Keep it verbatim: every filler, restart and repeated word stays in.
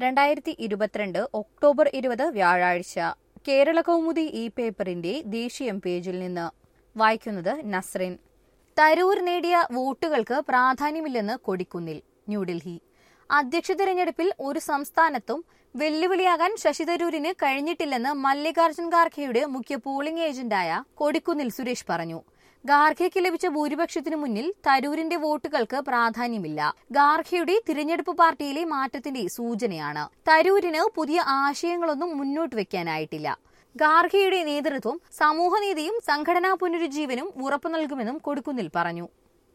രണ്ടായിരത്തി ഇരുപത്തിരണ്ട് ഒക്ടോബർ ഇരുപത് വ്യാഴാഴ്ച കേരള കൗമുദി ഈ പേപ്പറിന്റെ ദേശീയം പേജിൽ നിന്ന് വായിക്കുന്നത് നസ്രിൻ. തരൂർ നേടിയ വോട്ടുകൾക്ക് പ്രാധാന്യമില്ലെന്ന് കൊടിക്കുന്നിൽ. ന്യൂഡൽഹി. അധ്യക്ഷ തെരഞ്ഞെടുപ്പിൽ ഒരു സംസ്ഥാനത്തും വെല്ലുവിളിയാകാൻ ശശി തരൂരിന് കഴിഞ്ഞിട്ടില്ലെന്ന് മല്ലികാർജ്ജുൻ ഖാർഗെയുടെ മുഖ്യ പോളിംഗ് ഏജന്റായ കൊടിക്കുന്നിൽ സുരേഷ് പറഞ്ഞു. ഖാർഗെയ്ക്ക് ലഭിച്ച ഭൂരിപക്ഷത്തിനു മുന്നിൽ തരൂരിന്റെ വോട്ടുകൾക്ക് പ്രാധാന്യമില്ല. ഖാർഗെയുടെ തിരഞ്ഞെടുപ്പ് പാർട്ടിയിലെ മാറ്റത്തിന്റെ സൂചനയാണ്. തരൂരിന് പുതിയ ആശയങ്ങളൊന്നും മുന്നോട്ട് വെക്കാനായിട്ടില്ല. ഖാർഗെയുടെ നേതൃത്വം സമൂഹനീതിയും സംഘടനാ പുനരുജ്ജീവനും ഉറപ്പു നൽകുമെന്നും കൊടിക്കുന്നിൽ പറഞ്ഞു.